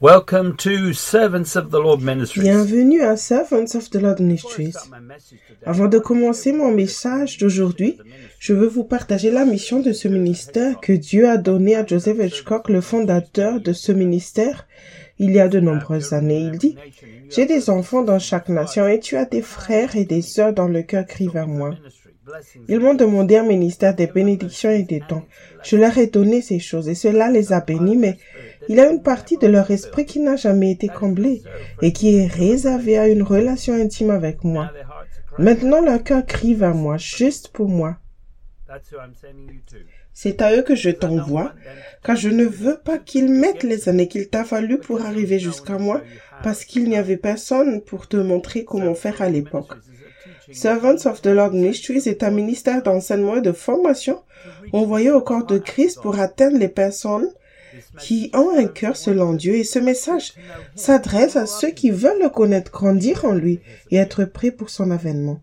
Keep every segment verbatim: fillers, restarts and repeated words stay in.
Welcome to Servants of the Lord Ministries. Bienvenue à Servants of the Lord Ministries. Avant de commencer mon message d'aujourd'hui, je veux vous partager la mission de ce ministère que Dieu a donné à Joseph Hitchcock, le fondateur de ce ministère, il y a de nombreuses années. Il dit, « J'ai des enfants dans chaque nation et tu as des frères et des sœurs dans le cœur crie vers moi. » Ils m'ont demandé un ministère des bénédictions et des dons. Je leur ai donné ces choses et cela les a bénis, mais il y a une partie de leur esprit qui n'a jamais été comblée et qui est réservée à une relation intime avec moi. Maintenant, leur cœur crie vers moi, juste pour moi. C'est à eux que je t'envoie, car je ne veux pas qu'ils mettent les années qu'il t'a fallu pour arriver jusqu'à moi, parce qu'il n'y avait personne pour te montrer comment faire à l'époque. Servants of the Lord Ministries est un ministère d'enseignement et de formation envoyé au corps de Christ pour atteindre les personnes qui ont un cœur selon Dieu, et ce message s'adresse à ceux qui veulent le connaître, grandir en lui et être prêts pour son avènement.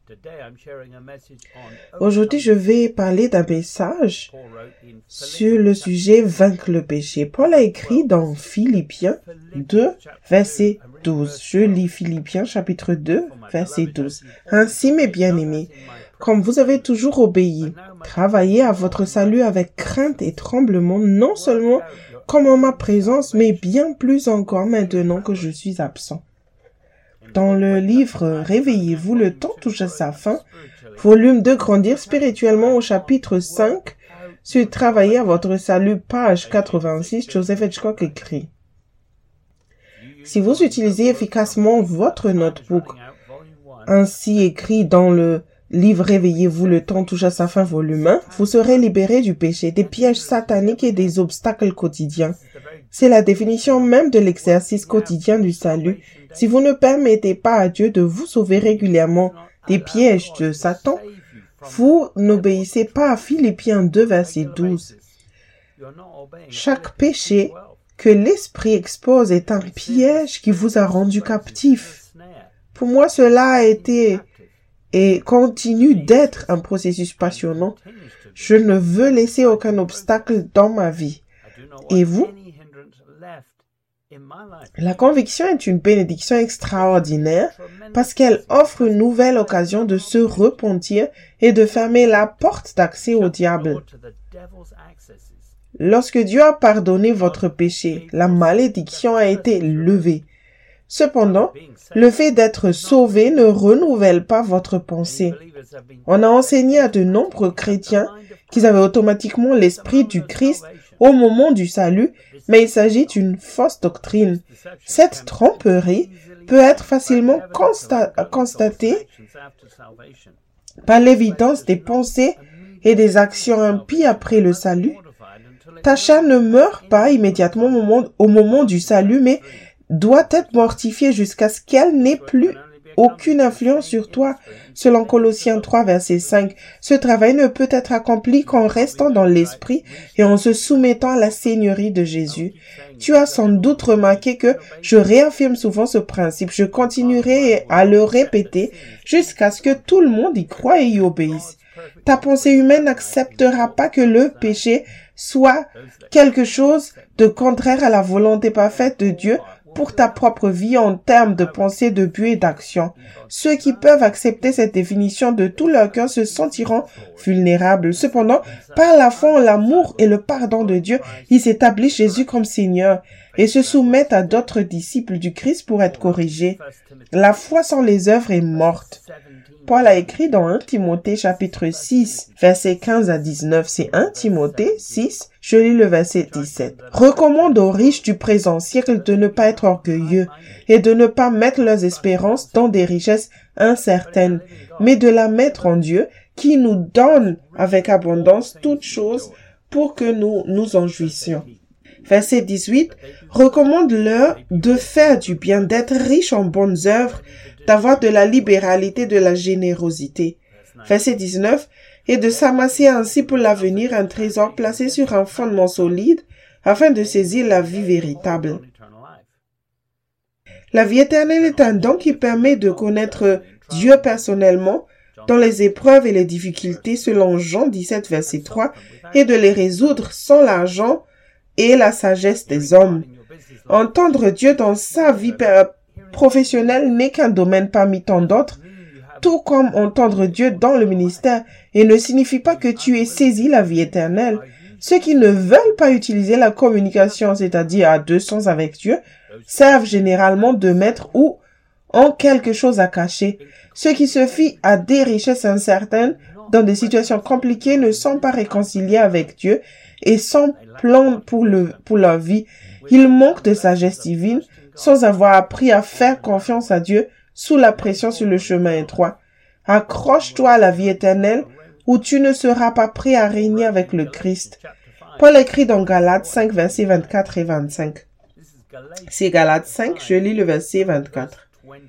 Aujourd'hui, je vais parler d'un message sur le sujet « Vaincre le péché ». Paul a écrit dans Philippiens deux, verset douze. Je lis Philippiens chapitre deux, verset douze. « Ainsi, mes bien-aimés, comme vous avez toujours obéi, travaillez à votre salut avec crainte et tremblement, non seulement comme en ma présence, mais bien plus encore maintenant que je suis absent. » Dans le livre « Réveillez-vous, le temps touche à sa fin », volume deux, Grandir spirituellement au chapitre cinq, sur « Travailler à votre salut », page quatre-vingt-six, Joseph Hitchcock écrit. Si vous utilisez efficacement votre notebook, ainsi écrit dans le livre « Réveillez-vous, le temps touche à sa fin » volume un, vous serez libéré du péché, des pièges sataniques et des obstacles quotidiens. C'est la définition même de l'exercice quotidien du salut. Si vous ne permettez pas à Dieu de vous sauver régulièrement des pièges de Satan, vous n'obéissez pas à Philippiens deux, verset douze. Chaque péché que l'Esprit expose est un piège qui vous a rendu captif. Pour moi, cela a été et continue d'être un processus passionnant. Je ne veux laisser aucun obstacle dans ma vie. Et vous? La conviction est une bénédiction extraordinaire parce qu'elle offre une nouvelle occasion de se repentir et de fermer la porte d'accès au diable. Lorsque Dieu a pardonné votre péché, la malédiction a été levée. Cependant, le fait d'être sauvé ne renouvelle pas votre pensée. On a enseigné à de nombreux chrétiens qu'ils avaient automatiquement l'esprit du Christ au moment du salut, mais il s'agit d'une fausse doctrine. Cette tromperie peut être facilement consta- constatée par l'évidence des pensées et des actions impies après le salut. Ta chair ne meurt pas immédiatement au moment, au moment du salut, mais doit être mortifiée jusqu'à ce qu'elle n'ait plus aucune influence sur toi. Selon Colossiens trois, verset cinq, ce travail ne peut être accompli qu'en restant dans l'esprit et en se soumettant à la seigneurie de Jésus. Tu as sans doute remarqué que je réaffirme souvent ce principe. Je continuerai à le répéter jusqu'à ce que tout le monde y croie et y obéisse. Ta pensée humaine n'acceptera pas que le péché soit quelque chose de contraire à la volonté parfaite de Dieu pour ta propre vie en termes de pensée, de but et d'action. Ceux qui peuvent accepter cette définition de tout leur cœur se sentiront vulnérables. Cependant, par la foi en l'amour et le pardon de Dieu, ils établissent Jésus comme Seigneur et se soumettent à d'autres disciples du Christ pour être corrigés. La foi sans les œuvres est morte. Paul a écrit dans premier Timothée chapitre six, versets quinze à dix-neuf. C'est premier Timothée six, je lis le verset dix-sept. Recommande aux riches du présent siècle de ne pas être orgueilleux et de ne pas mettre leurs espérances dans des richesses incertaines, mais de la mettre en Dieu qui nous donne avec abondance toutes choses pour que nous nous en jouissions. Verset dix-huit. Recommande-leur de faire du bien, d'être riche en bonnes œuvres, d'avoir de la libéralité, de la générosité. Verset dix-neuf. Et de s'amasser ainsi pour l'avenir un trésor placé sur un fondement solide, afin de saisir la vie véritable. La vie éternelle est un don qui permet de connaître Dieu personnellement dans les épreuves et les difficultés selon Jean dix-sept, verset trois, et de les résoudre sans l'argent et la sagesse des hommes. Entendre Dieu dans sa vie professionnelle n'est qu'un domaine parmi tant d'autres, tout comme entendre Dieu dans le ministère, et ne signifie pas que tu aies saisi la vie éternelle. Ceux qui ne veulent pas utiliser la communication, c'est-à-dire à deux sens avec Dieu, servent généralement de maître ou ont quelque chose à cacher. Ceux qui se fient à des richesses incertaines dans des situations compliquées ne sont pas réconciliés avec Dieu et sont plans pour, le, pour leur vie. Ils manquent de sagesse divine sans avoir appris à faire confiance à Dieu sous la pression sur le chemin étroit. Accroche-toi à la vie éternelle où tu ne seras pas prêt à régner avec le Christ. Paul écrit dans Galates cinq, versets vingt-quatre et vingt-cinq. C'est Galates cinq, je lis le verset vingt-quatre.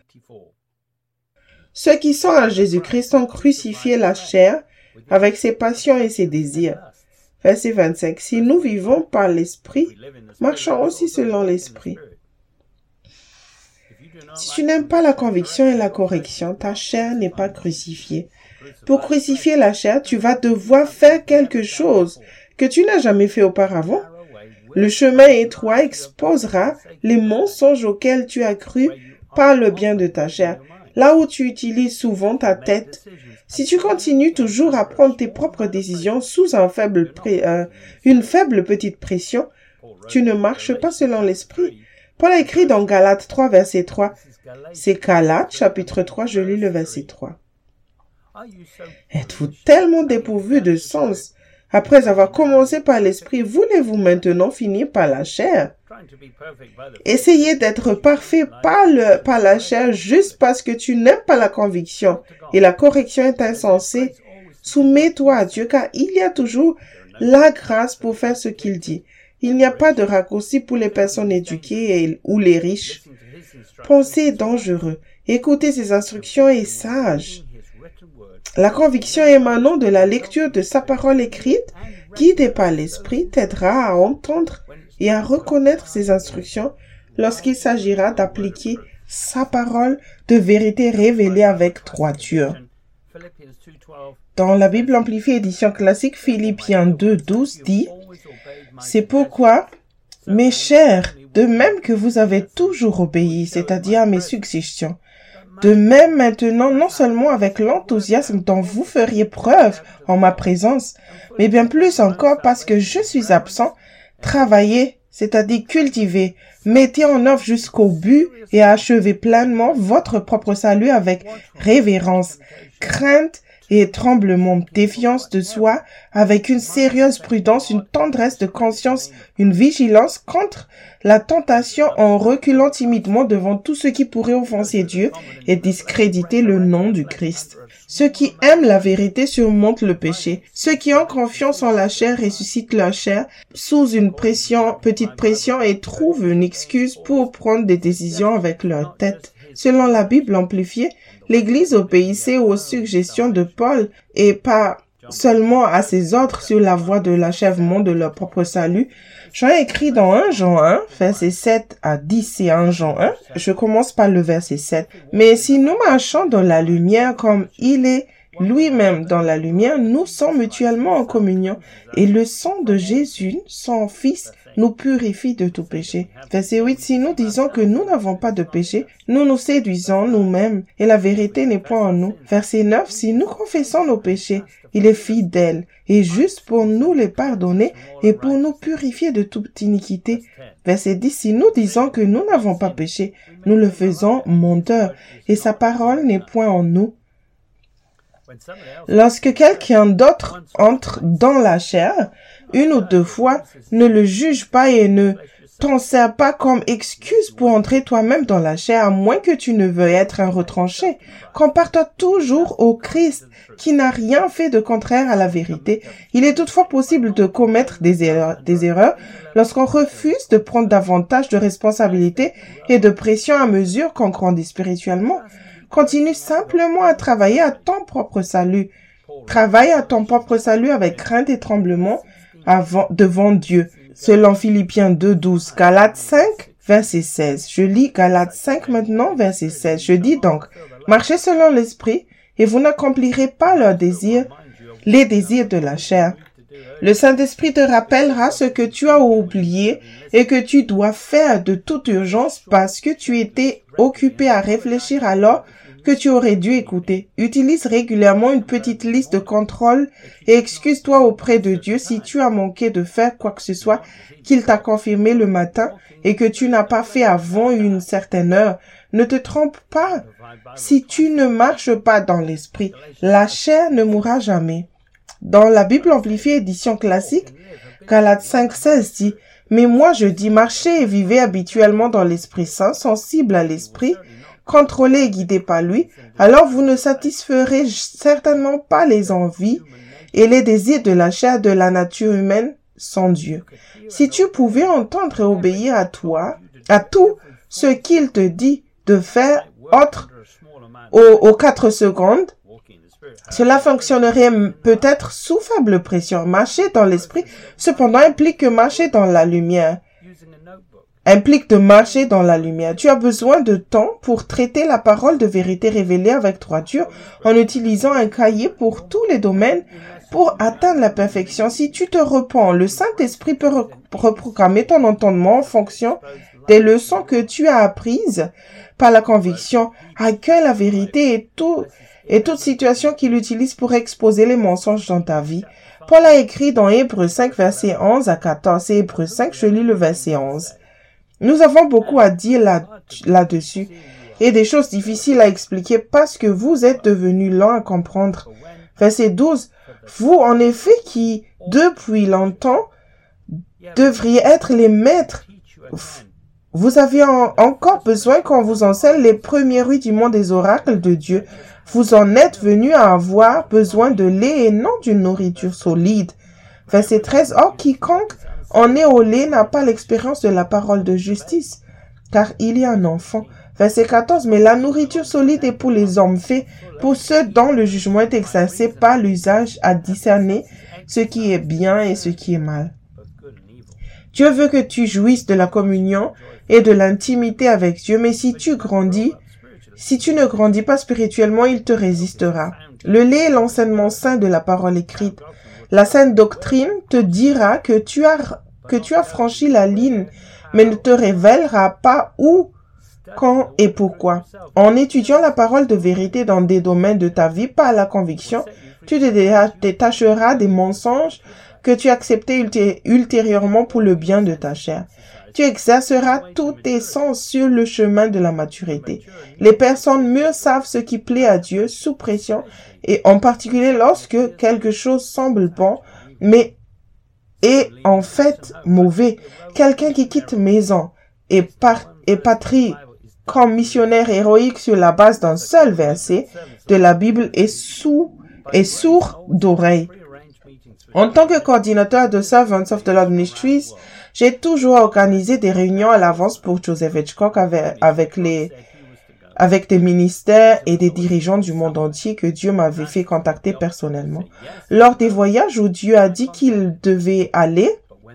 Ceux qui sont en Jésus-Christ ont crucifié la chair avec ses passions et ses désirs. Verset vingt-cinq. Si nous vivons par l'Esprit, marchons aussi selon l'Esprit. Si tu n'aimes pas la conviction et la correction, ta chair n'est pas crucifiée. Pour crucifier la chair, tu vas devoir faire quelque chose que tu n'as jamais fait auparavant. Le chemin étroit exposera les mensonges auxquels tu as cru par le bien de ta chair, là où tu utilises souvent ta tête. Si tu continues toujours à prendre tes propres décisions sous un faible pré, euh, une faible petite pression, tu ne marches pas selon l'esprit. Paul a écrit dans Galates trois, verset trois. C'est Galates, chapitre trois, je lis le verset trois. Êtes-vous tellement dépourvu de sens? Après avoir commencé par l'esprit, voulez-vous maintenant finir par la chair? Essayez d'être parfait par, le, par la chair juste parce que tu n'aimes pas la conviction et la correction est insensée. Soumets-toi à Dieu car il y a toujours la grâce pour faire ce qu'il dit. Il n'y a pas de raccourci pour les personnes éduquées et, ou les riches. Pensée dangereux. Écoutez ses instructions est sage. La conviction émanant de la lecture de sa parole écrite, guidée par l'esprit, t'aidera à entendre et à reconnaître ses instructions lorsqu'il s'agira d'appliquer sa parole de vérité révélée avec droiture. Dans la Bible amplifiée édition classique, Philippiens deux, douze dit « C'est pourquoi, mes chers, de même que vous avez toujours obéi, c'est-à-dire à mes suggestions, de même maintenant, non seulement avec l'enthousiasme dont vous feriez preuve en ma présence, mais bien plus encore parce que je suis absent, travaillez, c'est-à-dire cultivez, mettez en œuvre jusqu'au but et achevez pleinement votre propre salut avec révérence, crainte et tremblement, défiance de soi, avec une sérieuse prudence, une tendresse de conscience, une vigilance contre la tentation en reculant timidement devant tout ce qui pourrait offenser Dieu et discréditer le nom du Christ. Ceux qui aiment la vérité surmontent le péché. Ceux qui ont confiance en la chair ressuscitent leur chair sous une pression, petite pression et trouvent une excuse pour prendre des décisions avec leur tête. Selon la Bible amplifiée, l'Église obéissait aux suggestions de Paul et pas seulement à ses ordres sur la voie de l'achèvement de leur propre salut. Jean écrit dans un Jean un, versets sept à dix, c'est un Jean un. Je commence par le verset sept. Mais si nous marchons dans la lumière comme il est lui-même dans la lumière, nous sommes mutuellement en communion. Et le sang de Jésus, son Fils, nous purifie de tout péché. Verset huit. Si nous disons que nous n'avons pas de péché, nous nous séduisons nous-mêmes et la vérité n'est point en nous. Verset neuf. Si nous confessons nos péchés, il est fidèle et juste pour nous les pardonner et pour nous purifier de toute iniquité. Verset dix. Si nous disons que nous n'avons pas péché, nous le faisons menteur et sa parole n'est point en nous. Lorsque quelqu'un d'autre entre dans la chair, une ou deux fois, ne le juge pas et ne t'en sers pas comme excuse pour entrer toi-même dans la chair, à moins que tu ne veuilles être un retranché. Compare-toi toujours au Christ, qui n'a rien fait de contraire à la vérité. Il est toutefois possible de commettre des erreurs, des erreurs lorsqu'on refuse de prendre davantage de responsabilités et de pression à mesure qu'on grandit spirituellement. Continue simplement à travailler à ton propre salut. Travaille à ton propre salut avec crainte et tremblement avant, devant Dieu. Selon Philippiens deux, douze, Galates cinq, verset seize. Je lis Galates cinq maintenant, verset seize. Je dis donc, marchez selon l'esprit et vous n'accomplirez pas leurs désirs, les désirs de la chair. Le Saint-Esprit te rappellera ce que tu as oublié et que tu dois faire de toute urgence parce que tu étais occupé à réfléchir alors que tu aurais dû écouter. Utilise régulièrement une petite liste de contrôle et excuse-toi auprès de Dieu si tu as manqué de faire quoi que ce soit qu'il t'a confirmé le matin et que tu n'as pas fait avant une certaine heure. Ne te trompe pas. Si tu ne marches pas dans l'esprit, la chair ne mourra jamais. Dans la Bible amplifiée édition classique, Galates cinq seize dit « Mais moi je dis, marchez et vivez habituellement dans l'Esprit Saint, sensible à l'Esprit, contrôlé et guidé par lui, alors vous ne satisferez certainement pas les envies et les désirs de la chair de la nature humaine sans Dieu. Si tu pouvais entendre et obéir à toi, à tout ce qu'il te dit de faire autre aux, aux quatre secondes, cela fonctionnerait peut-être sous faible pression. Marcher dans l'esprit, cependant, implique que marcher dans la lumière. Implique de marcher dans la lumière. Tu as besoin de temps pour traiter la parole de vérité révélée avec droiture en utilisant un cahier pour tous les domaines pour atteindre la perfection. Si tu te repens, le Saint-Esprit peut re- reprogrammer ton entendement en fonction des leçons que tu as apprises par la conviction. Accueille la vérité et tout et toute situation qu'il utilise pour exposer les mensonges dans ta vie. Paul a écrit dans Hébreux cinq, versets onze à quatorze, et Hébreux cinq, je lis le verset onze. Nous avons beaucoup à dire là, là-dessus, et des choses difficiles à expliquer parce que vous êtes devenus lents à comprendre. Verset douze. Vous, en effet, qui, depuis longtemps, devriez être les maîtres, vous avez en, encore besoin qu'on vous enseigne les premiers rudiments des oracles de Dieu. Vous en êtes venus à avoir besoin de lait et non d'une nourriture solide. Verset treize. Or, quiconque en est au lait n'a pas l'expérience de la parole de justice, car il y a un enfant. Verset quatorze. Mais la nourriture solide est pour les hommes faits, pour ceux dont le jugement est exercé par l'usage à discerner ce qui est bien et ce qui est mal. Dieu veut que tu jouisses de la communion et de l'intimité avec Dieu, mais si tu grandis, si tu ne grandis pas spirituellement, il te résistera. Le lait est l'enseignement saint de la parole écrite. La sainte doctrine te dira que tu as, que tu as franchi la ligne, mais ne te révélera pas où, quand et pourquoi. En étudiant la parole de vérité dans des domaines de ta vie par la conviction, tu te détacheras des mensonges que tu acceptais ulté- ultérieurement pour le bien de ta chair. Tu exerceras tous tes sens sur le chemin de la maturité. Les personnes mûres savent ce qui plaît à Dieu sous pression et en particulier lorsque quelque chose semble bon, mais est en fait mauvais. Quelqu'un qui quitte maison et, par- et patrie comme missionnaire héroïque sur la base d'un seul verset de la Bible est, sous, est sourd d'oreille. En tant que coordinateur de Servants of the Lord Ministries, j'ai toujours organisé des réunions à l'avance pour Joseph Hitchcock avec, avec les, avec des ministères et des dirigeants du monde entier que Dieu m'avait fait contacter personnellement. Lors des voyages où Dieu a dit qu'il devait aller,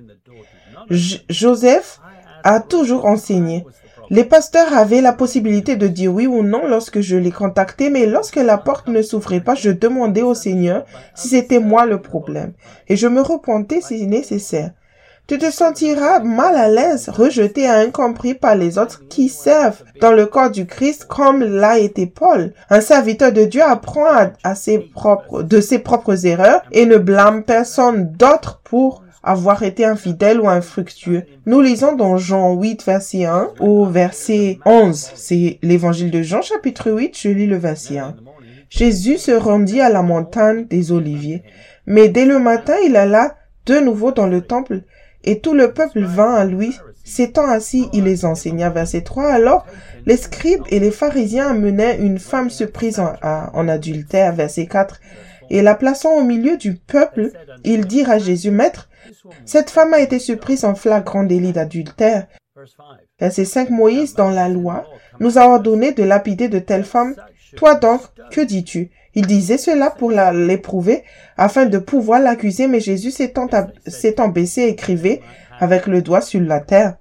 J- Joseph a toujours enseigné. Les pasteurs avaient la possibilité de dire oui ou non lorsque je les contactais, mais lorsque la porte ne s'ouvrait pas, je demandais au Seigneur si c'était moi le problème. Et je me repentais si nécessaire. Tu te sentiras mal à l'aise, rejeté et incompris par les autres qui servent dans le corps du Christ comme l'a été Paul. Un serviteur de Dieu apprend à, à ses propres, de ses propres erreurs et ne blâme personne d'autre pour avoir été infidèle ou infructueux. Nous lisons dans Jean huit, verset un au verset onze. C'est l'évangile de Jean, chapitre huit, je lis le verset un. Jésus se rendit à la montagne des Oliviers. Mais dès le matin, il alla de nouveau dans le temple et tout le peuple vint à lui. S'étant assis, il les enseigna. Verset trois. Alors, les scribes et les pharisiens amenaient une femme surprise en, à, en adultère. Verset quatre. Et la plaçant au milieu du peuple, ils dirent à Jésus, Maître, cette femme a été surprise en flagrant délit d'adultère. Verset cinq. Moïse, dans la loi, nous a ordonné de lapider de telles femmes. Toi donc, que dis-tu? Il disait cela pour la, l'éprouver, afin de pouvoir l'accuser, mais Jésus s'étant, s'étant baissé, écrivait avec le doigt sur la terre.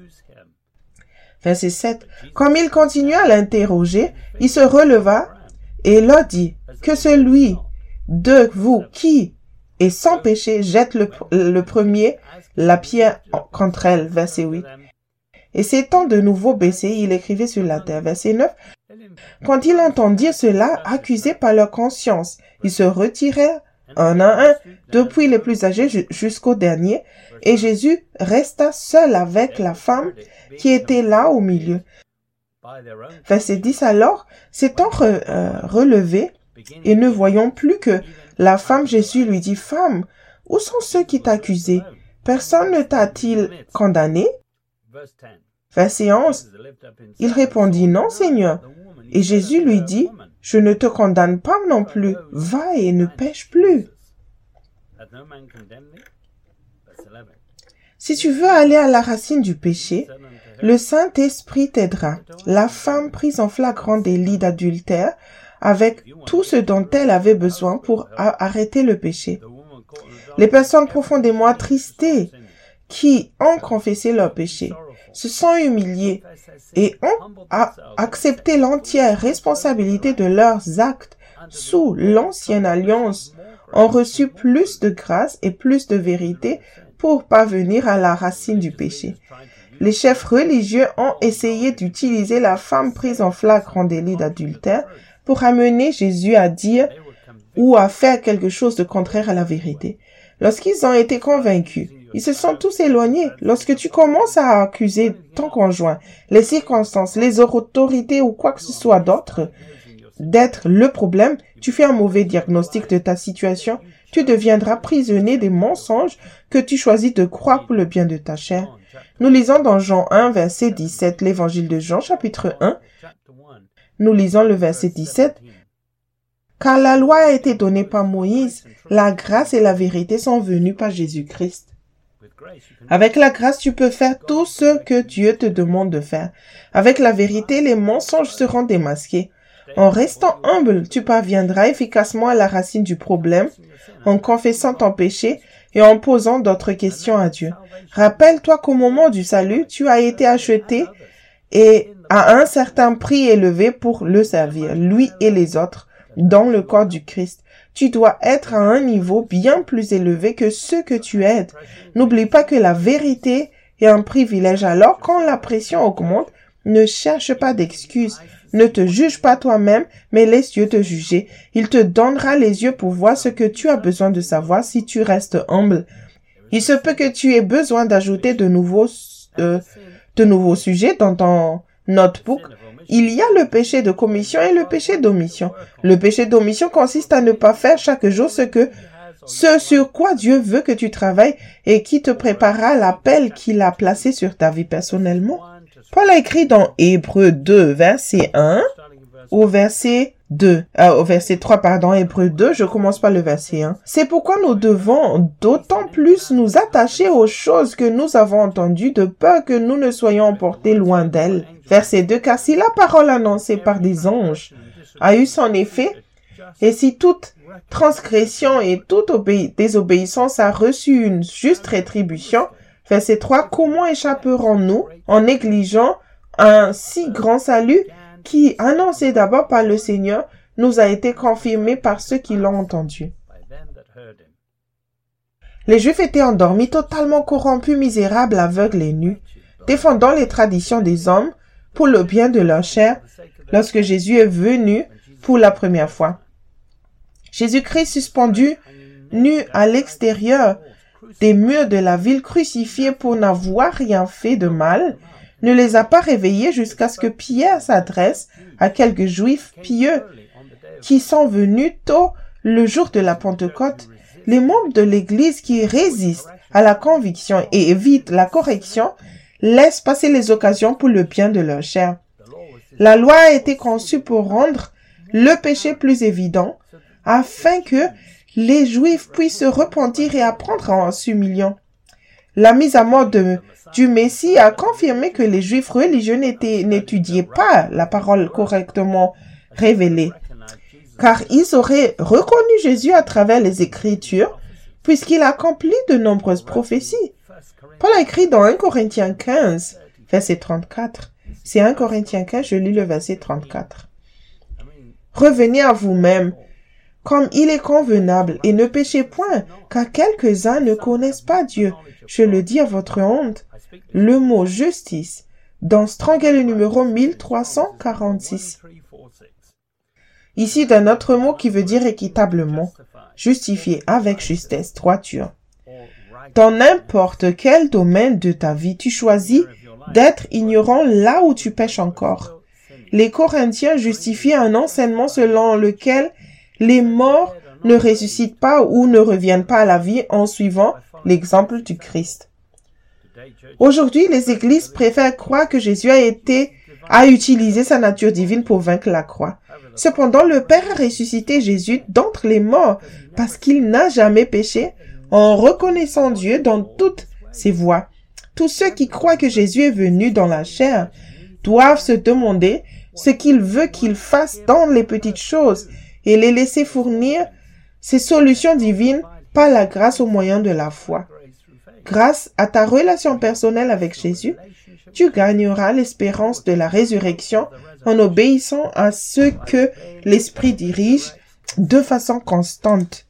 Verset sept. Comme il continua à l'interroger, il se releva et leur dit, que celui de vous qui et sans péché jette le, le premier la pierre contre elle. Verset huit. Et s'étant de nouveau baissé, il écrivait sur la terre. Verset neuf. Quand ils entendirent cela, accusés par leur conscience, ils se retirèrent un à un, depuis les plus âgés jusqu'au dernier, et Jésus resta seul avec la femme qui était là au milieu. Verset dix. Alors, s'étant re, euh, relevé, et ne voyant plus que la femme, Jésus lui dit, « Femme, où sont ceux qui t'accusaient? Personne ne t'a-t-il condamné ?» Verset onze. Il répondit, « Non, Seigneur. » Et Jésus lui dit, « Je ne te condamne pas non plus. Va et ne pêche plus. » Si tu veux aller à la racine du péché, le Saint-Esprit t'aidera. La femme prise en flagrant délit d'adultère avec tout ce dont elle avait besoin pour arrêter le péché. Les personnes profondément attristées qui ont confessé leur péché, se sont humiliées et ont a accepté l'entière responsabilité de leurs actes sous l'ancienne alliance, ont reçu plus de grâce et plus de vérité pour parvenir à la racine du péché. Les chefs religieux ont essayé d'utiliser la femme prise en flagrant délit d'adultère pour amener Jésus à dire ou à faire quelque chose de contraire à la vérité. Lorsqu'ils ont été convaincus, ils se sont tous éloignés. Lorsque tu commences à accuser ton conjoint, les circonstances, les autorités ou quoi que ce soit d'autre d'être le problème, tu fais un mauvais diagnostic de ta situation, tu deviendras prisonnier des mensonges que tu choisis de croire pour le bien de ta chair. Nous lisons dans Jean un, verset dix-sept, l'évangile de Jean, chapitre un. Nous lisons le verset dix-sept. Car la loi a été donnée par Moïse, la grâce et la vérité sont venues par Jésus-Christ. Avec la grâce, tu peux faire tout ce que Dieu te demande de faire. Avec la vérité, les mensonges seront démasqués. En restant humble, tu parviendras efficacement à la racine du problème, en confessant ton péché et en posant d'autres questions à Dieu. Rappelle-toi qu'au moment du salut, tu as été acheté et à un certain prix élevé pour le servir, lui et les autres, dans le corps du Christ. Tu dois être à un niveau bien plus élevé que ceux que tu aides. N'oublie pas que la vérité est un privilège. Alors, quand la pression augmente, ne cherche pas d'excuses. Ne te juge pas toi-même, mais laisse Dieu te juger. Il te donnera les yeux pour voir ce que tu as besoin de savoir si tu restes humble. Il se peut que tu aies besoin d'ajouter de nouveaux, euh, de nouveaux sujets dans ton notebook. Il y a le péché de commission et le péché d'omission. Le péché d'omission consiste à ne pas faire chaque jour ce que, ce sur quoi Dieu veut que tu travailles et qui te préparera à l'appel qu'il a placé sur ta vie personnellement. Paul a écrit dans Hébreux deux, verset un, au verset deux, euh, au verset trois, pardon, Hébreux deux, je commence par le verset un. C'est pourquoi nous devons d'autant plus nous attacher aux choses que nous avons entendues de peur que nous ne soyons emportés loin d'elles. Verset deux, car si la parole annoncée par des anges a eu son effet, et si toute transgression et toute obé- désobéissance a reçu une juste rétribution, verset trois, comment échapperons-nous en négligeant un si grand salut qui, annoncé d'abord par le Seigneur, nous a été confirmé par ceux qui l'ont entendu. Les Juifs étaient endormis, totalement corrompus, misérables, aveugles et nus, défendant les traditions des hommes pour le bien de leur chair, lorsque Jésus est venu pour la première fois. Jésus-Christ suspendu, nu à l'extérieur des murs de la ville, crucifié pour n'avoir rien fait de mal, ne les a pas réveillés jusqu'à ce que Pierre s'adresse à quelques Juifs pieux qui sont venus tôt le jour de la Pentecôte. Les membres de l'Église qui résistent à la conviction et évitent la correction laissent passer les occasions pour le bien de leur chair. La loi a été conçue pour rendre le péché plus évident, afin que les Juifs puissent se repentir et apprendre en s'humiliant. La mise à mort de, du Messie a confirmé que les Juifs religieux n'étudiaient pas la parole correctement révélée, car ils auraient reconnu Jésus à travers les Écritures, puisqu'il accomplit de nombreuses prophéties. Paul a écrit dans un Corinthiens quinze, verset trente-quatre. C'est un Corinthiens quinze, je lis le verset trente-quatre. Revenez à vous-même. comme il est convenable, et ne péchez point, car quelques-uns ne connaissent pas Dieu. Je le dis à votre honte. Le mot justice, dans Strong est le numéro mille trois cent quarante-six. Ici d'un autre mot qui veut dire équitablement, justifié avec justesse, droiture. Dans n'importe quel domaine de ta vie, tu choisis d'être ignorant là où tu pêches encore. Les Corinthiens justifiaient un enseignement selon lequel les morts ne ressuscitent pas ou ne reviennent pas à la vie en suivant l'exemple du Christ. Aujourd'hui, les églises préfèrent croire que Jésus a été, a utilisé sa nature divine pour vaincre la croix. Cependant, le Père a ressuscité Jésus d'entre les morts parce qu'il n'a jamais péché en reconnaissant Dieu dans toutes ses voies. Tous ceux qui croient que Jésus est venu dans la chair doivent se demander ce qu'il veut qu'ils fassent dans les petites choses et les laisser fournir ces solutions divines par la grâce au moyen de la foi. Grâce à ta relation personnelle avec Jésus, tu gagneras l'espérance de la résurrection en obéissant à ce que l'Esprit dirige de façon constante.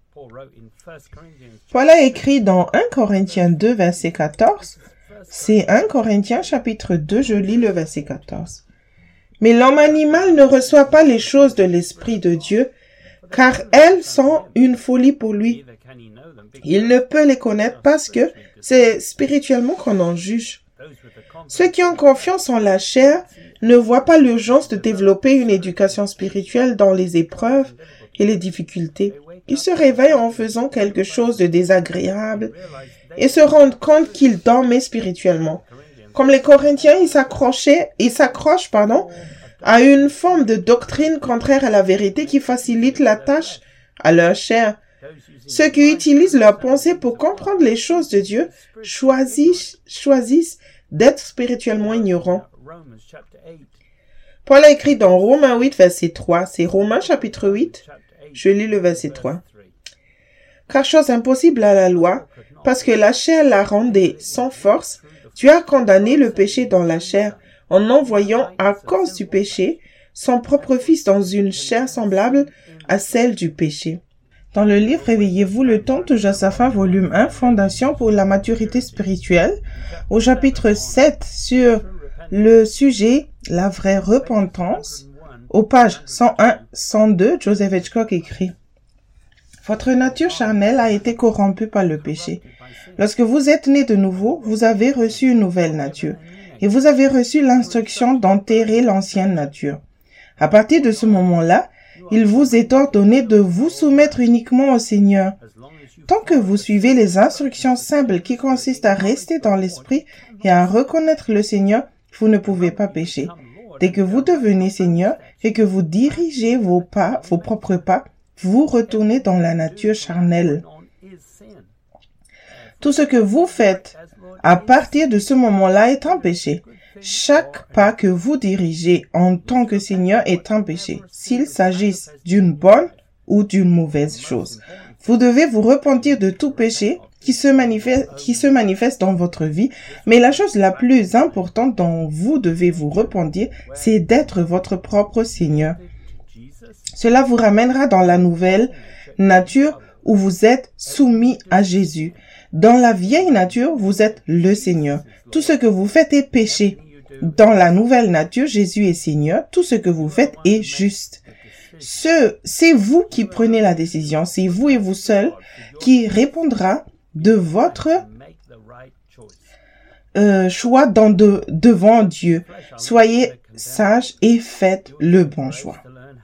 Paul a écrit dans un Corinthiens deux, verset quatorze. C'est un Corinthiens chapitre deux, je lis le verset quatorze. Mais l'homme animal ne reçoit pas les choses de l'Esprit de Dieu, car elles sont une folie pour lui. Il ne peut les connaître parce que c'est spirituellement qu'on en juge. Ceux qui ont confiance en la chair ne voient pas l'urgence de développer une éducation spirituelle dans les épreuves et les difficultés. Ils se réveillent en faisant quelque chose de désagréable et se rendent compte qu'ils dormaient spirituellement. Comme les Corinthiens, ils s'accrochaient, ils s'accrochent, pardon, à une forme de doctrine contraire à la vérité qui facilite la tâche à leur chair. Ceux qui utilisent leur pensée pour comprendre les choses de Dieu choisissent, choisissent d'être spirituellement ignorants. Paul a écrit dans Romains huit, verset trois. C'est Romains chapitre huit. Je lis le verset trois. Car chose impossible à la loi, parce que la chair la rendait sans force, Dieu a condamné le péché dans la chair, en envoyant à cause du péché son propre Fils dans une chair semblable à celle du péché. Dans le livre Réveillez-vous le temps de Josaphat, volume un, Fondation pour la maturité spirituelle, au chapitre sept sur le sujet La vraie repentance, aux pages cent un à cent deux, Joseph Hitchcock écrit « Votre nature charnelle a été corrompue par le péché. Lorsque vous êtes né de nouveau, vous avez reçu une nouvelle nature, et vous avez reçu l'instruction d'enterrer l'ancienne nature. À partir de ce moment-là, il vous est ordonné de vous soumettre uniquement au Seigneur. Tant que vous suivez les instructions simples qui consistent à rester dans l'esprit et à reconnaître le Seigneur, vous ne pouvez pas pécher. Dès que vous devenez Seigneur et que vous dirigez vos pas, vos propres pas, vous retournez dans la nature charnelle. Tout ce que vous faites à partir de ce moment-là est un péché. Chaque pas que vous dirigez en tant que Seigneur est un péché, s'il s'agisse d'une bonne ou d'une mauvaise chose. Vous devez vous repentir de tout péché qui se manifeste, qui se manifeste dans votre vie, mais la chose la plus importante dont vous devez vous repentir, c'est d'être votre propre Seigneur. Cela vous ramènera dans la nouvelle nature où vous êtes soumis à Jésus. Dans la vieille nature, vous êtes le Seigneur. Tout ce que vous faites est péché. Dans la nouvelle nature, Jésus est Seigneur. Tout ce que vous faites est juste. Ce, c'est vous qui prenez la décision. C'est vous et vous seul qui répondra de votre euh, choix dans de, devant Dieu. Soyez sages et faites le bon choix.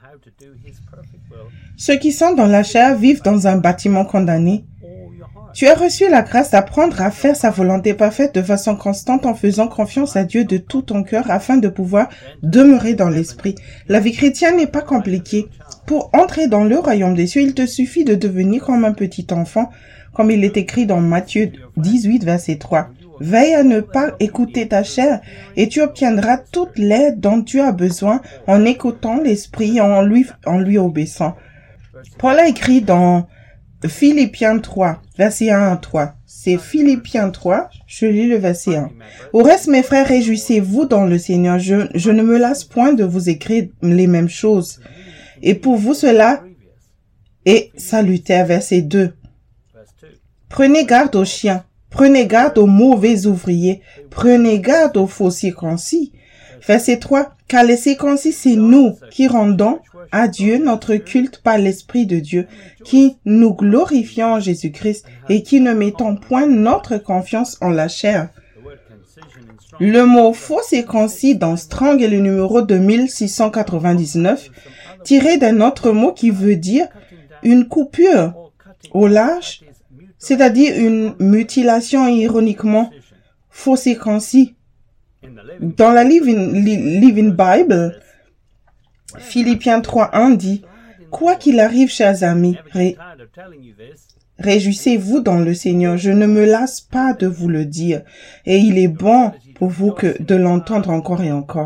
Ceux qui sont dans la chair vivent dans un bâtiment condamné. Tu as reçu la grâce d'apprendre à faire sa volonté parfaite de façon constante en faisant confiance à Dieu de tout ton cœur afin de pouvoir demeurer dans l'esprit. La vie chrétienne n'est pas compliquée. Pour entrer dans le royaume des cieux, il te suffit de devenir comme un petit enfant, comme il est écrit dans Matthieu dix-huit, verset trois. Veille à ne pas écouter ta chair et tu obtiendras toute l'aide dont tu as besoin en écoutant l'esprit et en lui, en lui obéissant. Paul a écrit dans Philippiens trois, verset un à trois. C'est Philippiens trois, je lis le verset un. Au reste, mes frères, réjouissez-vous dans le Seigneur. Je, je ne me lasse point de vous écrire les mêmes choses. Et pour vous cela, et salutaire. Verset deux. Prenez garde aux chiens, prenez garde aux mauvais ouvriers, prenez garde aux faux circoncis. Verset trois. Car les circoncis, c'est nous qui rendons à Dieu notre culte par l'Esprit de Dieu, qui nous glorifions en Jésus-Christ et qui ne mettons point notre confiance en la chair. Le mot faux circoncis dans Strong est le numéro deux mille six cent quatre-vingt-dix-neuf, tiré d'un autre mot qui veut dire une coupure au large, c'est-à-dire une mutilation ironiquement faux circoncis. Dans la Living, Living Bible, Philippiens trois un dit « Quoi qu'il arrive, chers amis, ré, réjouissez-vous dans le Seigneur. Je ne me lasse pas de vous le dire, et il est bon pour vous que de l'entendre encore et encore. »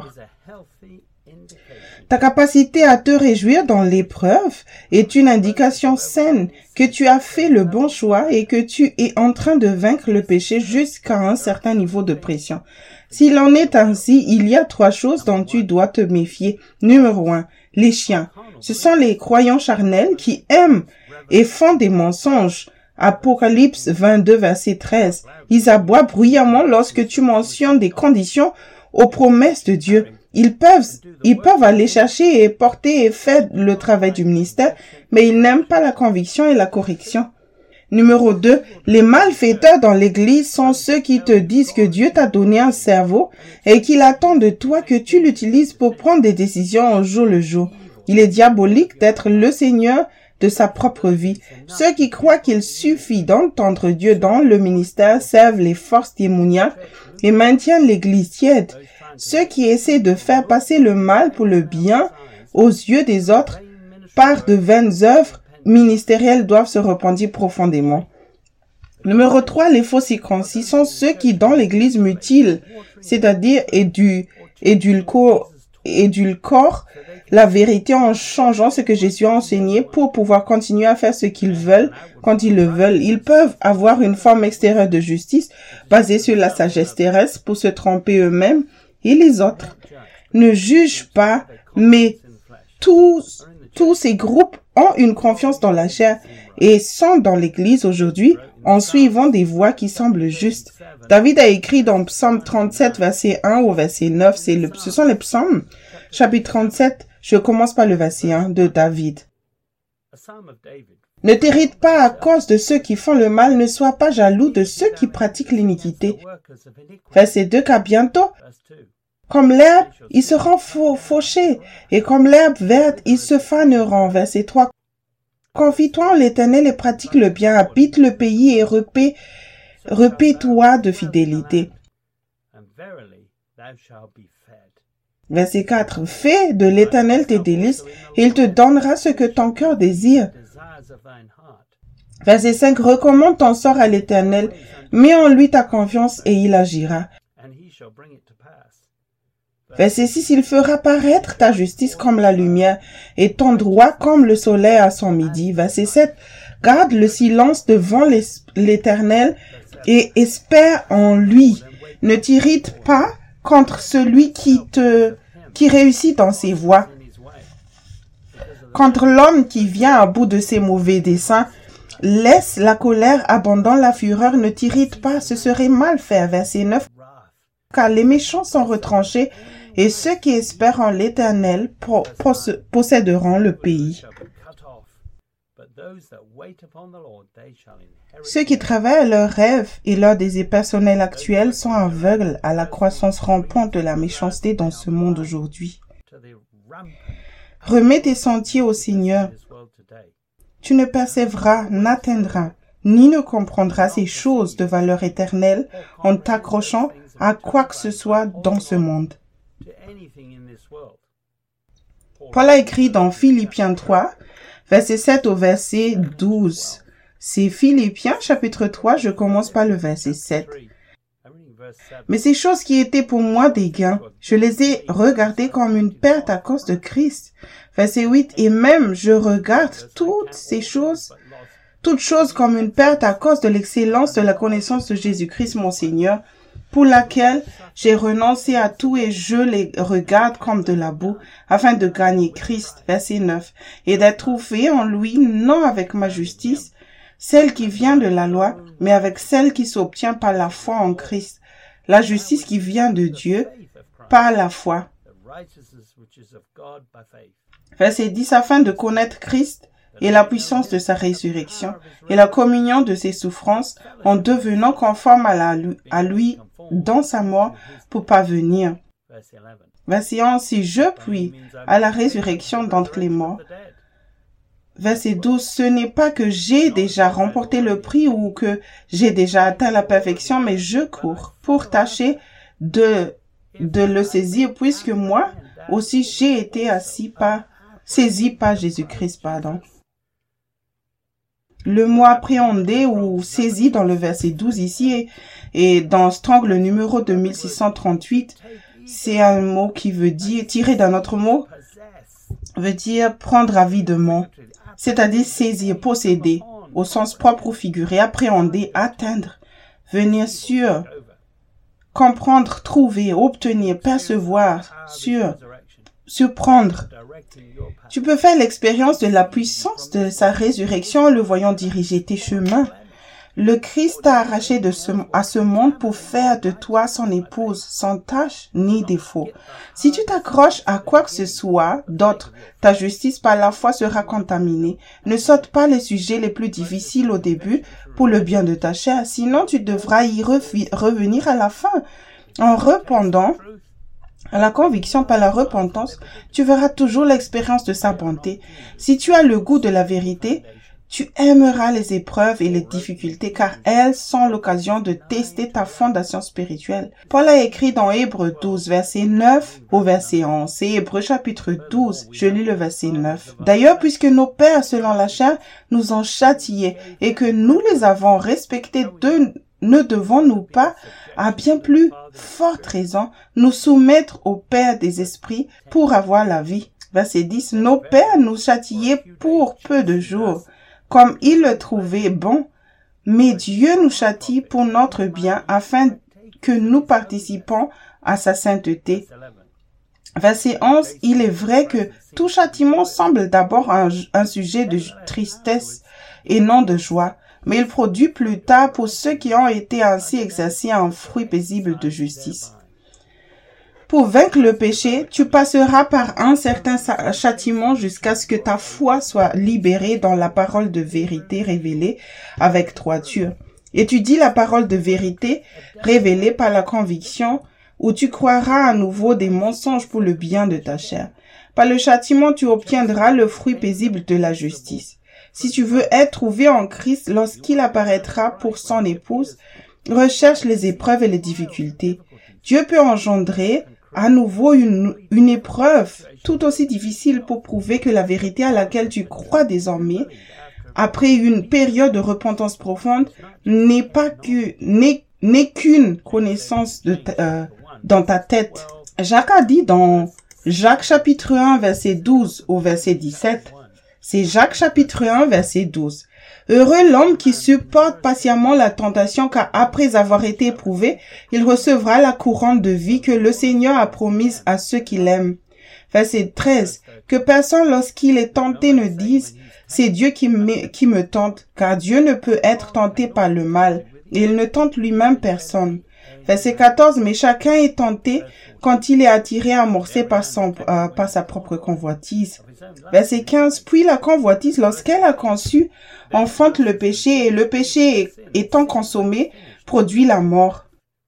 Ta capacité à te réjouir dans l'épreuve est une indication saine que tu as fait le bon choix et que tu es en train de vaincre le péché jusqu'à un certain niveau de pression. S'il en est ainsi, il y a trois choses dont tu dois te méfier. Numéro un, les chiens. Ce sont les croyants charnels qui aiment et font des mensonges. Apocalypse vingt-deux, verset treize. Ils aboient bruyamment lorsque tu mentionnes des conditions aux promesses de Dieu. Ils peuvent, ils peuvent aller chercher et porter et faire le travail du ministère, mais ils n'aiment pas la conviction et la correction. Numéro deux, les malfaiteurs dans l'église sont ceux qui te disent que Dieu t'a donné un cerveau et qu'il attend de toi que tu l'utilises pour prendre des décisions au jour le jour. Il est diabolique d'être le Seigneur de sa propre vie. Ceux qui croient qu'il suffit d'entendre Dieu dans le ministère servent les forces démoniaques et maintiennent l'église tiède. Ceux qui essaient de faire passer le mal pour le bien aux yeux des autres par de vaines œuvres ministériels doivent se repentir profondément. Numéro trois, les faux circoncis sont ceux qui, dans l'église, mutilent, c'est-à-dire édu, édulcorent, édulcorent la vérité en changeant ce que Jésus a enseigné pour pouvoir continuer à faire ce qu'ils veulent quand ils le veulent. Ils peuvent avoir une forme extérieure de justice basée sur la sagesse terrestre pour se tromper eux-mêmes et les autres. Ne juge pas, mais tous, tous ces groupes ont une confiance dans la chair et sont dans l'église aujourd'hui en suivant des voies qui semblent justes. David a écrit dans Psaume trente-sept, verset un au verset neuf, c'est le, ce sont les psaumes, chapitre trente-sept, je commence par le verset un de David. Ne t'irrite pas à cause de ceux qui font le mal, ne sois pas jaloux de ceux qui pratiquent l'iniquité. Verset deux, car bientôt, comme l'herbe, ils seront fau fauchés, et comme l'herbe verte, ils se faneront. Verset trois. Confie-toi en l'Éternel et pratique le bien, habite le pays et repaie, repaie-toi de fidélité. Verset quatre. Fais de l'Éternel tes délices, et il te donnera ce que ton cœur désire. Verset cinq. Recommande ton sort à l'Éternel, mets en lui ta confiance et il agira. Verset six, il fera paraître ta justice comme la lumière et ton droit comme le soleil à son midi. Verset sept, garde le silence devant l'Éternel et espère en lui. Ne t'irrite pas contre celui qui te, qui réussit dans ses voies. Contre l'homme qui vient à bout de ses mauvais desseins, laisse la colère, abandonne la fureur, ne t'irrite pas, ce serait mal faire. Verset neuf, car les méchants sont retranchés et ceux qui espèrent en l'Éternel posséderont le pays. Ceux qui travaillent à leurs rêves et leurs désirs personnels actuels sont aveugles à la croissance rampante de la méchanceté dans ce monde aujourd'hui. Remets tes sentiers au Seigneur. Tu ne persévéreras, n'atteindras, ni ne comprendras ces choses de valeur éternelle en t'accrochant à quoi que ce soit dans ce monde. Paul a écrit dans Philippiens trois, verset sept au verset douze. C'est Philippiens chapitre trois, je commence par le verset sept. Mais ces choses qui étaient pour moi des gains, je les ai regardées comme une perte à cause de Christ. Verset huit, et même je regarde toutes ces choses, toutes choses comme une perte à cause de l'excellence de la connaissance de Jésus-Christ mon Seigneur, pour laquelle j'ai renoncé à tout et je les regarde comme de la boue, afin de gagner Christ, verset neuf, et d'être trouvé en lui, non avec ma justice, celle qui vient de la loi, mais avec celle qui s'obtient par la foi en Christ, la justice qui vient de Dieu par la foi. Verset dix, afin de connaître Christ et la puissance de sa résurrection et la communion de ses souffrances en devenant conforme à, la, à lui dans sa mort pour parvenir. Verset onze, si je puis à la résurrection d'entre les morts. Verset douze, ce n'est pas que j'ai déjà remporté le prix ou que j'ai déjà atteint la perfection, mais je cours pour tâcher de, de le saisir, puisque moi aussi j'ai été assis par, saisi par Jésus-Christ, pardon. Le mot appréhender ou saisi dans le verset douze ici et, et dans Strong, le numéro deux mille six cent trente-huit, c'est un mot qui veut dire, tiré d'un autre mot, veut dire prendre avidement, c'est-à-dire saisir, posséder, au sens propre ou figuré, appréhender, atteindre, venir sur, comprendre, trouver, obtenir, percevoir, sur, surprendre. Tu peux faire l'expérience de la puissance de sa résurrection en le voyant diriger tes chemins. Le Christ t'a arraché de ce, à ce monde pour faire de toi son épouse, sans tache ni défaut. Si tu t'accroches à quoi que ce soit d'autre, ta justice par la foi sera contaminée. Ne saute pas les sujets les plus difficiles au début pour le bien de ta chair, sinon tu devras y revenir à la fin. En répondant à la conviction par la repentance, tu verras toujours l'expérience de sa bonté. Si tu as le goût de la vérité, tu aimeras les épreuves et les difficultés car elles sont l'occasion de tester ta fondation spirituelle. Paul a écrit dans Hébreux douze, verset neuf au verset onze. C'est Hébreux chapitre douze, je lis le verset neuf. D'ailleurs, puisque nos pères, selon la chair, nous ont châtiés et que nous les avons respectés, de, ne devons-nous pas, à bien plus forte raison, nous soumettre au Père des esprits pour avoir la vie. Verset dix. Nos pères nous châtiaient pour peu de jours, comme ils le trouvaient bon, mais Dieu nous châtie pour notre bien, afin que nous participons à sa sainteté. Verset onze. Il est vrai que tout châtiment semble d'abord un, un sujet de tristesse et non de joie, mais il produit plus tard pour ceux qui ont été ainsi exercés un fruit paisible de justice. Pour vaincre le péché, tu passeras par un certain châtiment jusqu'à ce que ta foi soit libérée dans la parole de vérité révélée avec droiture. Étudie la parole de vérité révélée par la conviction, où tu croiras à nouveau des mensonges pour le bien de ta chair. Par le châtiment, tu obtiendras le fruit paisible de la justice. Si tu veux être trouvé en Christ lorsqu'il apparaîtra pour son épouse, recherche les épreuves et les difficultés. Dieu peut engendrer à nouveau une, une épreuve tout aussi difficile pour prouver que la vérité à laquelle tu crois désormais, après une période de repentance profonde, n'est pas que, n'est, n'est qu'une connaissance de ta, euh, dans ta tête. Jacques a dit dans Jacques chapitre un, verset douze au verset dix-sept, c'est Jacques chapitre un, verset douze. Heureux l'homme qui supporte patiemment la tentation, car après avoir été éprouvé, il recevra la couronne de vie que le Seigneur a promise à ceux qui l'aiment. Verset treize. Que personne, lorsqu'il est tenté, ne dise, c'est Dieu qui me, qui me tente, car Dieu ne peut être tenté par le mal, et il ne tente lui-même personne. Verset quatorze. Mais chacun est tenté quand il est attiré, amorcé par son, euh, par sa propre convoitise. Verset quinze. Puis la convoitise, lorsqu'elle a conçu, enfante le péché, et le péché étant consommé, produit la mort.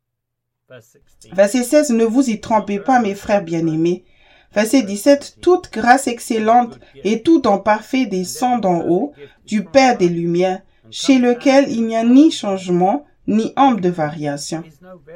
Verset seize. Ne vous y trompez pas, mes frères bien-aimés. Verset dix-sept. Toute grâce excellente et tout don parfait descend d'en haut, du Père des Lumières, chez lequel il n'y a ni changement, ni ombre de variation.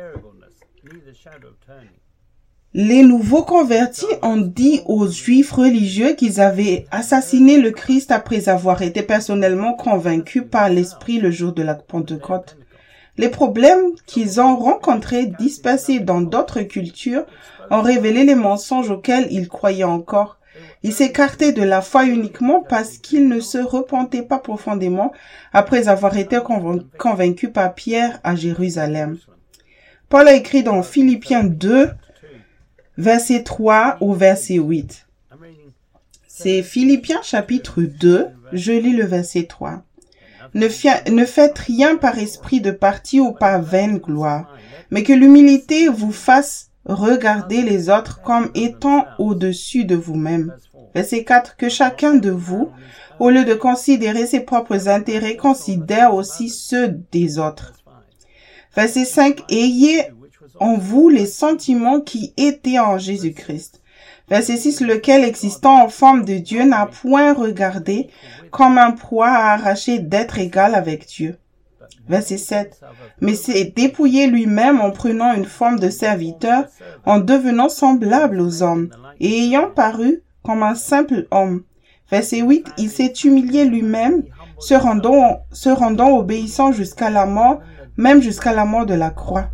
Les nouveaux convertis ont dit aux Juifs religieux qu'ils avaient assassiné le Christ après avoir été personnellement convaincus par l'Esprit le jour de la Pentecôte. Les problèmes qu'ils ont rencontrés dispersés dans d'autres cultures ont révélé les mensonges auxquels ils croyaient encore. Ils s'écartaient de la foi uniquement parce qu'ils ne se repentaient pas profondément après avoir été convaincus par Pierre à Jérusalem. Paul a écrit dans Philippiens deux, verset trois au verset huit. C'est Philippiens chapitre deux, je lis le verset trois. Ne, fia- ne faites rien par esprit de parti ou par vaine gloire, mais que l'humilité vous fasse regarder les autres comme étant au-dessus de vous-même. Verset quatre. Que chacun de vous, au lieu de considérer ses propres intérêts, considère aussi ceux des autres. Verset cinq. Ayez en vous les sentiments qui étaient en Jésus-Christ. Verset six. Lequel, existant en forme de Dieu, n'a point regardé comme un proie à arracher d'être égal avec Dieu. Verset sept. Mais s'est dépouillé lui-même en prenant une forme de serviteur, en devenant semblable aux hommes, et ayant paru comme un simple homme. Verset huit. Il s'est humilié lui-même, se rendant, se rendant obéissant jusqu'à la mort, même jusqu'à la mort de la croix.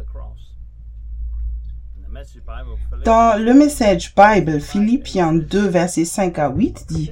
Dans le Message Bible, Philippiens deux, versets cinq à huit dit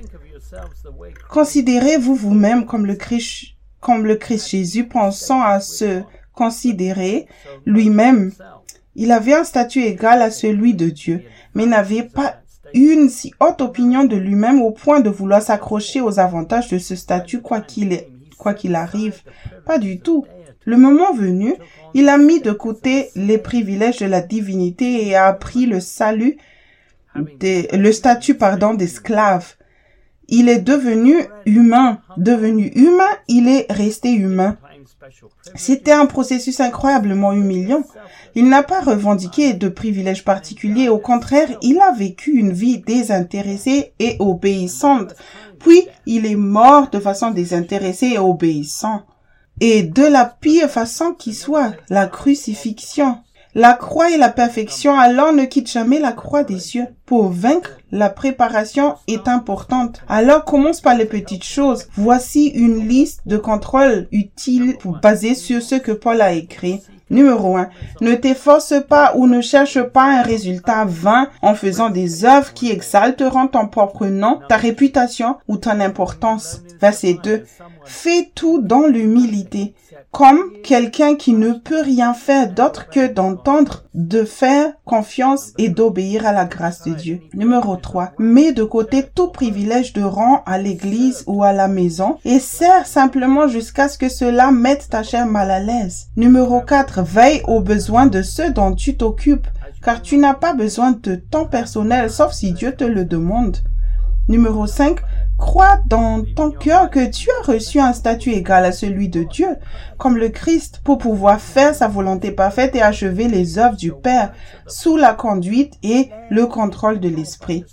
« Considérez-vous vous-même comme le Christ, comme le Christ Jésus, pensant à se considérer lui-même. Il avait un statut égal à celui de Dieu, mais n'avait pas une si haute opinion de lui-même au point de vouloir s'accrocher aux avantages de ce statut quoi qu'il quoi qu'il arrive. Pas du tout. Le moment venu, il a mis de côté les privilèges de la divinité et a pris le salut, des, le statut, pardon, d'esclave. Il est devenu humain. Devenu humain, il est resté humain. C'était un processus incroyablement humiliant. Il n'a pas revendiqué de privilèges particuliers. Au contraire, il a vécu une vie désintéressée et obéissante. Puis, il est mort de façon désintéressée et obéissante. Et de la pire façon qui soit, la crucifixion. La croix est la perfection, alors ne quitte jamais la croix des cieux. Pour vaincre, la préparation est importante. Alors commence par les petites choses. Voici une liste de contrôles utiles pour baser sur ce que Paul a écrit. Numéro un. Ne t'efforce pas ou ne cherche pas un résultat vain en faisant des œuvres qui exalteront ton propre nom, ta réputation ou ton importance. Verset deux. Fais tout dans l'humilité, comme quelqu'un qui ne peut rien faire d'autre que d'entendre, de faire confiance et d'obéir à la grâce de Dieu. Numéro trois. Mets de côté tout privilège de rang à l'église ou à la maison et sers simplement jusqu'à ce que cela mette ta chair mal à l'aise. Numéro quatre. Veille aux besoins de ceux dont tu t'occupes, car tu n'as pas besoin de temps personnel, sauf si Dieu te le demande. Numéro cinq. Crois dans ton cœur que tu as reçu un statut égal à celui de Dieu, comme le Christ, pour pouvoir faire sa volonté parfaite et achever les œuvres du Père, sous la conduite et le contrôle de l'Esprit.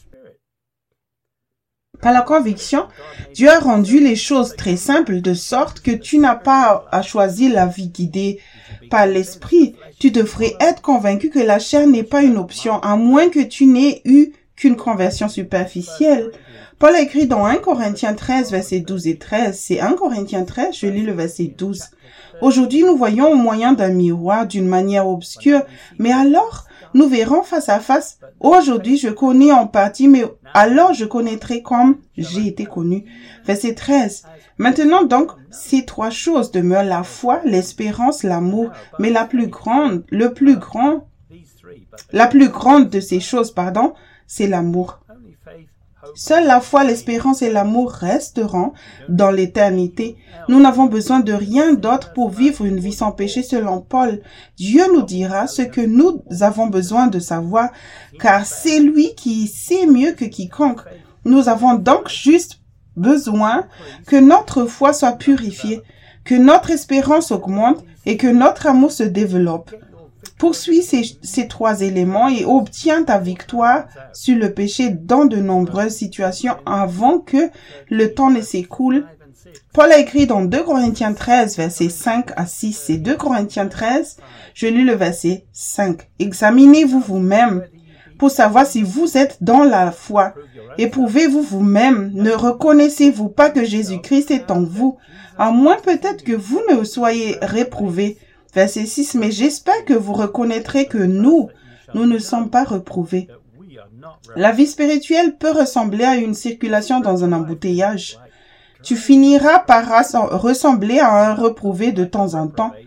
Par la conviction, Dieu a rendu les choses très simples de sorte que tu n'as pas à choisir la vie guidée par l'Esprit. Tu devrais être convaincu que la chair n'est pas une option, à moins que tu n'aies eu qu'une conversion superficielle. Paul a écrit dans un Corinthiens treize, versets douze et treize. C'est un Corinthiens treize, je lis le verset douze. Aujourd'hui, nous voyons au moyen d'un miroir d'une manière obscure, mais alors, nous verrons face à face. Aujourd'hui, je connais en partie, mais alors je connaîtrai comme j'ai été connu. Verset treize. Maintenant donc, ces trois choses demeurent la foi, l'espérance, l'amour, mais la plus grande, le plus grand, la plus grande de ces choses, pardon, c'est l'amour. Seule la foi, l'espérance et l'amour resteront dans l'éternité. Nous n'avons besoin de rien d'autre pour vivre une vie sans péché selon Paul. Dieu nous dira ce que nous avons besoin de savoir, car c'est lui qui sait mieux que quiconque. Nous avons donc juste besoin que notre foi soit purifiée, que notre espérance augmente et que notre amour se développe. Poursuis ces, ces trois éléments et obtiens ta victoire sur le péché dans de nombreuses situations avant que le temps ne s'écoule. Paul a écrit dans deux Corinthiens treize, versets cinq à six. C'est deux Corinthiens treize, je lis le verset cinq. Examinez-vous vous-même pour savoir si vous êtes dans la foi. Éprouvez-vous vous-même. Ne reconnaissez-vous pas que Jésus-Christ est en vous, à moins peut-être que vous ne soyez réprouvés. Verset six, mais j'espère que vous reconnaîtrez que nous, nous ne sommes pas reprouvés. La vie spirituelle peut ressembler à une circulation dans un embouteillage. Tu finiras par ressembler à un reprouvé de temps en temps.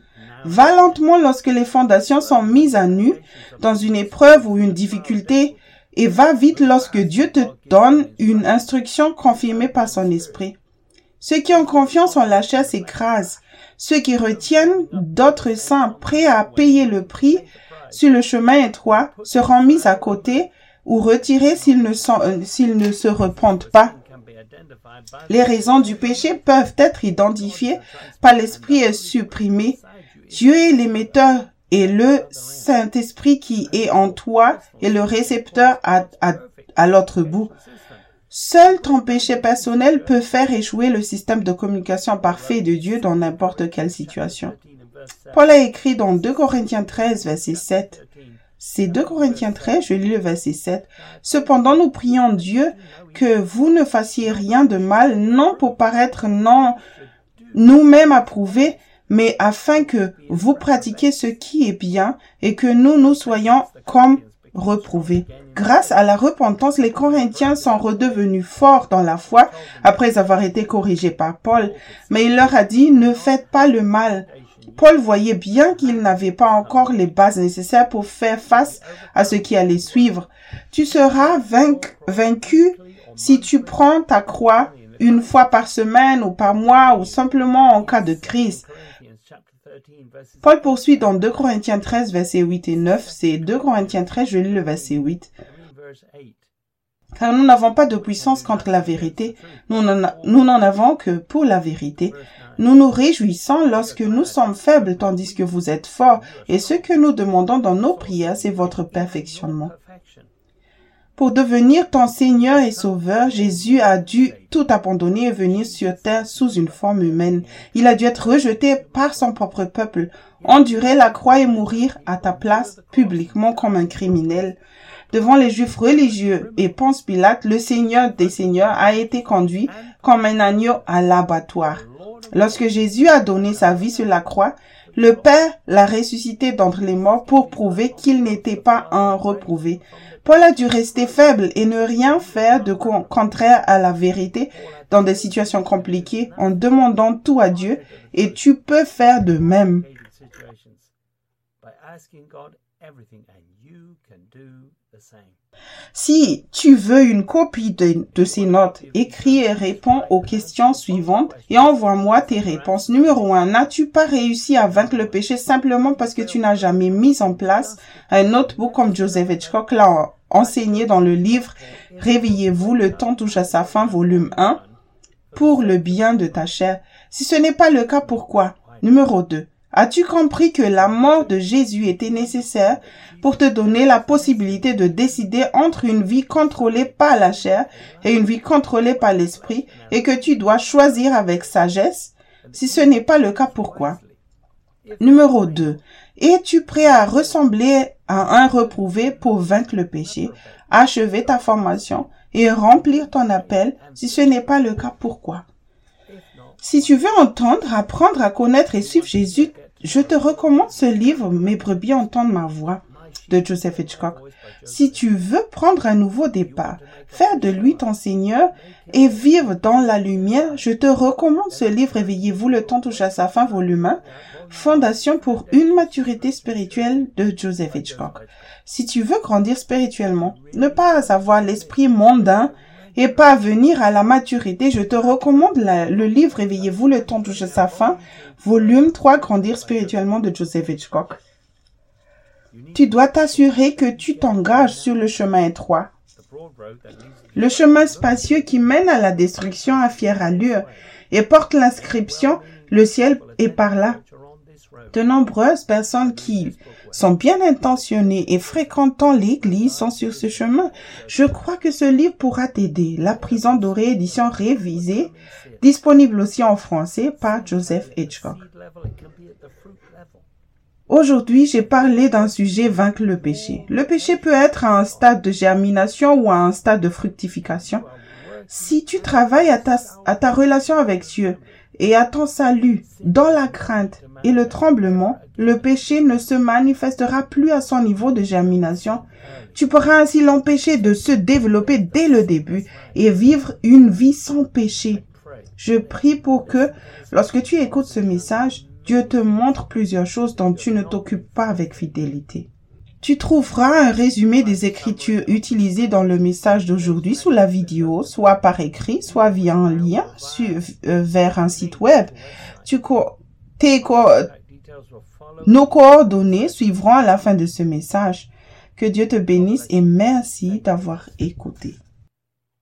Va lentement lorsque les fondations sont mises à nu dans une épreuve ou une difficulté et va vite lorsque Dieu te donne une instruction confirmée par son esprit. Ceux qui ont confiance en la chair s'écrasent. Ceux qui retiennent d'autres saints prêts à payer le prix sur le chemin étroit seront mis à côté ou retirés s'ils ne, sont, euh, s'ils ne se repentent pas. Les raisons du péché peuvent être identifiées par l'esprit et supprimées. Dieu est l'émetteur et le Saint-Esprit qui est en toi est le récepteur à, à, à l'autre bout. Seul ton péché personnel peut faire échouer le système de communication parfait de Dieu dans n'importe quelle situation. Paul a écrit dans deux Corinthiens treize, verset sept. C'est deux Corinthiens treize, je lis le verset sept. Cependant, nous prions Dieu que vous ne fassiez rien de mal, non pour paraître non nous-mêmes approuvés, mais afin que vous pratiquiez ce qui est bien et que nous nous soyons comme reprouvés. Grâce à la repentance, les Corinthiens sont redevenus forts dans la foi après avoir été corrigés par Paul. Mais il leur a dit, ne faites pas le mal. Paul voyait bien qu'il n'avait pas encore les bases nécessaires pour faire face à ce qui allait suivre. Tu seras vainc- vaincu si tu prends ta croix une fois par semaine ou par mois ou simplement en cas de crise. Paul poursuit dans deux Corinthiens treize, versets huit et neuf. C'est deux Corinthiens treize, je lis le verset huit. Car nous n'avons pas de puissance contre la vérité. Nous n'en, a, nous n'en avons que pour la vérité. Nous nous réjouissons lorsque nous sommes faibles tandis que vous êtes forts. Et ce que nous demandons dans nos prières, c'est votre perfectionnement. Pour devenir ton Seigneur et Sauveur, Jésus a dû tout abandonner et venir sur terre sous une forme humaine. Il a dû être rejeté par son propre peuple, endurer la croix et mourir à ta place publiquement comme un criminel. Devant les Juifs religieux et Ponce Pilate, le Seigneur des Seigneurs a été conduit comme un agneau à l'abattoir. Lorsque Jésus a donné sa vie sur la croix, le Père l'a ressuscité d'entre les morts pour prouver qu'il n'était pas un reprouvé. Paul a dû rester faible et ne rien faire de contraire à la vérité dans des situations compliquées en demandant tout à Dieu, et tu peux faire de même. Si tu veux une copie de, de ces notes, écris et réponds aux questions suivantes et envoie-moi tes réponses. Numéro un, n'as-tu pas réussi à vaincre le péché simplement parce que tu n'as jamais mis en place un notebook comme Joseph Hitchcock l'a enseigné dans le livre « Réveillez-vous, le temps touche à sa fin » volume un, pour le bien de ta chair? Si ce n'est pas le cas, pourquoi? Numéro deux, as-tu compris que la mort de Jésus était nécessaire pour te donner la possibilité de décider entre une vie contrôlée par la chair et une vie contrôlée par l'esprit et que tu dois choisir avec sagesse? Si ce n'est pas le cas, pourquoi? Numéro deux. Es-tu prêt à ressembler à un reprouvé pour vaincre le péché, achever ta formation et remplir ton appel? Si ce n'est pas le cas, pourquoi? Si tu veux entendre, apprendre à connaître et suivre Jésus, je te recommande ce livre « Mes brebis entendent ma voix » de Joseph Hitchcock. Si tu veux prendre un nouveau départ, faire de lui ton Seigneur et vivre dans la lumière, je te recommande ce livre « Réveillez-vous, le temps touche à sa fin » volume un, Fondation pour une maturité spirituelle de Joseph Hitchcock. Si tu veux grandir spirituellement, ne pas avoir l'esprit mondain et parvenir à la maturité, je te recommande la, le livre « Réveillez-vous, le temps touche à sa fin » volume trois, Grandir spirituellement de Joseph Hitchcock. Tu dois t'assurer que tu t'engages sur le chemin étroit, le chemin spacieux qui mène à la destruction à fière allure et porte l'inscription « Le ciel est par là ». De nombreuses personnes qui sont bien intentionnées et fréquentant l'église sont sur ce chemin. Je crois que ce livre pourra t'aider. La prison dorée, édition révisée, disponible aussi en français par Joseph Hitchcock. Aujourd'hui, j'ai parlé d'un sujet, vaincre le péché. Le péché peut être à un stade de germination ou à un stade de fructification. Si tu travailles à ta, à ta relation avec Dieu et à ton salut dans la crainte et le tremblement, le péché ne se manifestera plus à son niveau de germination. Tu pourras ainsi l'empêcher de se développer dès le début et vivre une vie sans péché. Je prie pour que, lorsque tu écoutes ce message, Dieu te montre plusieurs choses dont tu ne t'occupes pas avec fidélité. Tu trouveras un résumé des écritures utilisées dans le message d'aujourd'hui sous la vidéo, soit par écrit, soit via un lien sur, euh, vers un site web. Tu co tes co Nos coordonnées suivront à la fin de ce message. Que Dieu te bénisse et merci d'avoir écouté.